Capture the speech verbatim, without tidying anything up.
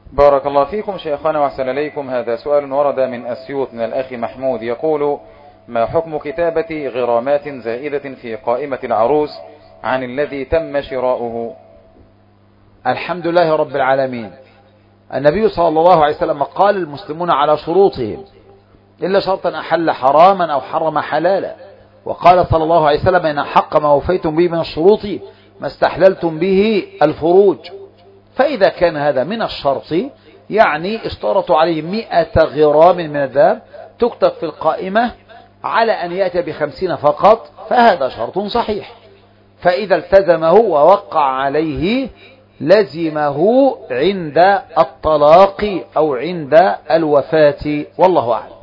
بارك الله فيكم شيخنا وأحسن إليكم. هذا سؤال ورد من أسيوط من الأخ محمود، يقول: ما حكم كتابة غرامات زائدة في قائمة العروس عن الذي تم شراؤه؟ الحمد لله رب العالمين. النبي صلى الله عليه وسلم قال: المسلمون على شروطهم إلا شرطا أحل حراما أو حرم حلالا. وقال صلى الله عليه وسلم: إن حق ما وفيتم به من الشروط ما استحللتم به الفروج. فإذا كان هذا من الشرط، يعني اشترطوا عليه مئة غرام من الذهب تكتب في القائمة على أن يأتي بخمسين فقط، فهذا شرط صحيح. فإذا التزمه ووقع عليه لزمه عند الطلاق أو عند الوفاة، والله أعلم.